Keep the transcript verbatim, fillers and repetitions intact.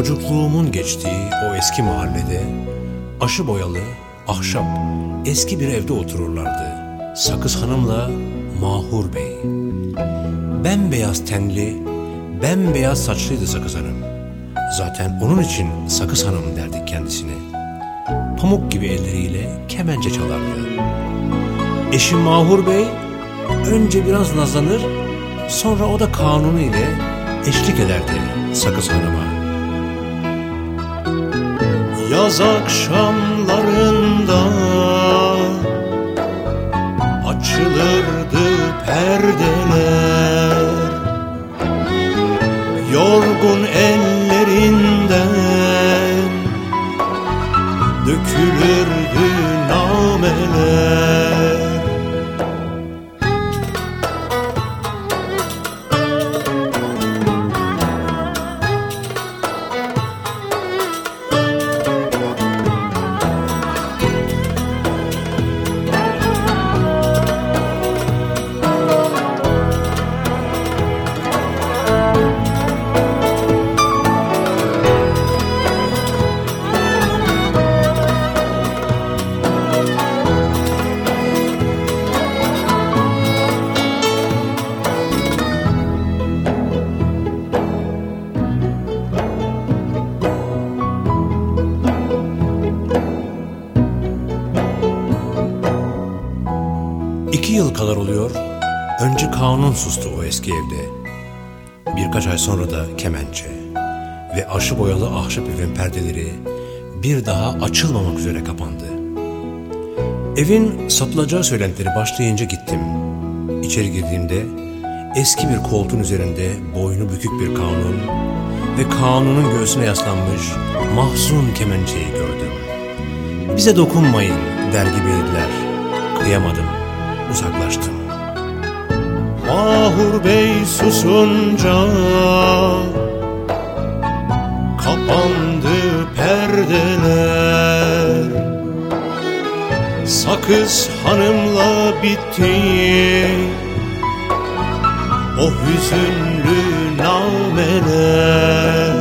Çocukluğumun geçtiği o eski mahallede aşı boyalı, ahşap, eski bir evde otururlardı Sakız Hanım'la Mahur Bey. Bembeyaz tenli, bembeyaz saçlıydı Sakız Hanım. Zaten onun için Sakız Hanım derdik kendisine. Pamuk gibi elleriyle kemence çalardı. Eşim Mahur Bey önce biraz nazlanır, sonra o da kanunu ile eşlik ederdi Sakız Hanım'a. Yaz akşamlarında açılırdı perdeler, yorgun ellerinden dökülürdü nameler. İki yıl kadar oluyor, önce kanun sustu o eski evde. Birkaç ay sonra da kemençe ve aşı boyalı ahşap evin perdeleri bir daha açılmamak üzere kapandı. Evin satılacağı söylentileri başlayınca gittim. İçeri girdiğimde eski bir koltuğun üzerinde boynu bükük bir kanun ve kanunun göğsüne yaslanmış mahzun kemençeyi gördüm. Bize dokunmayın der gibiydiler. Kıyamadım. Uzaklaştım. Mahur Bey susunca kapandı perdeler. Sakız Hanım'la bitti o hüzünlü nameler.